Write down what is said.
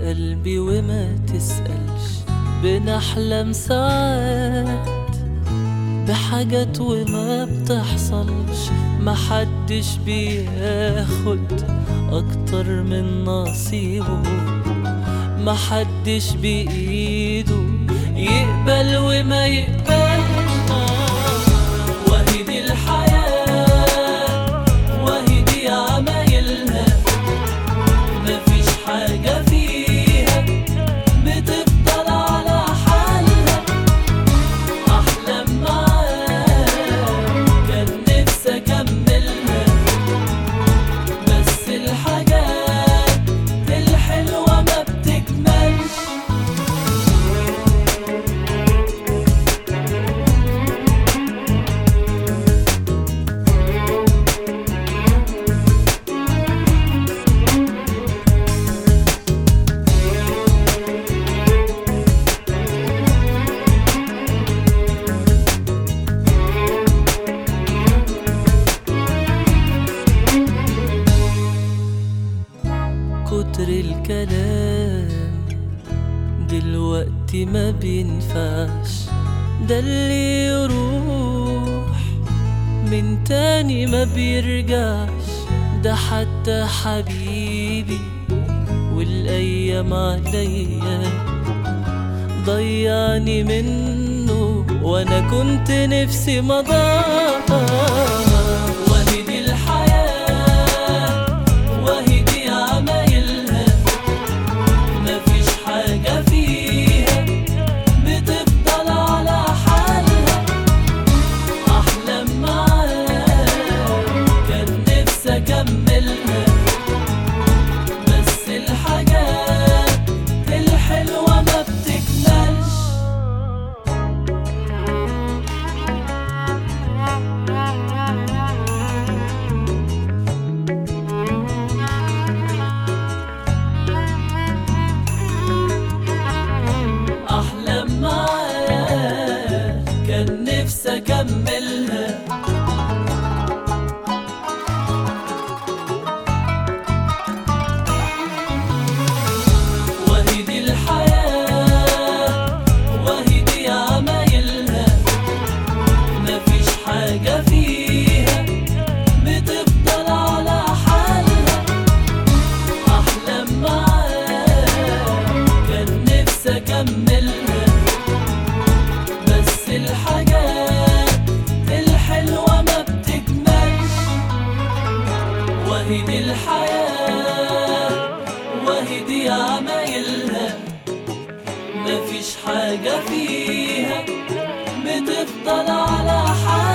قلبي وما تسألش، بنحلم ساعات بحاجات وما بتحصلش، محدش بياخد أكتر من نصيبه، محدش بإيده يقبل وما يقبلش. وهي دي الحياة وهي دي عمايلها، مفيش حاجة فيها بتفضل على حالها. أحلام معاك كان نفسي أكملها، بس الحاجات الحلوة ما بتكملش. كتر الكلام دلوقتي ما بينفعش، ده اللي يروح من تاني ما بيرجعش، ده حتى حبيبي والأيام عليا ضيعني منه، وانا كنت نفسي مضاع. وهي دي الحياة وهي دي عمايلها، مفيش حاجة فيها بتفضل على حالها. أحلام معاك كان نفسي أكملها، بس الحاجات الحلوة ما بتكملش. أحلام معاك كان نفسي أكملها، وهي دي الحياة وهي دي عمايلها، مفيش حاجة فيها بتفضل على حالها. أحلام معاك كان نفسي أكملها، بس الحاجات الحلوة ما بتكملش. وهي دي الحياة وهي دي عمايلها، مفيش حاجة فيها بتفضل على حالها.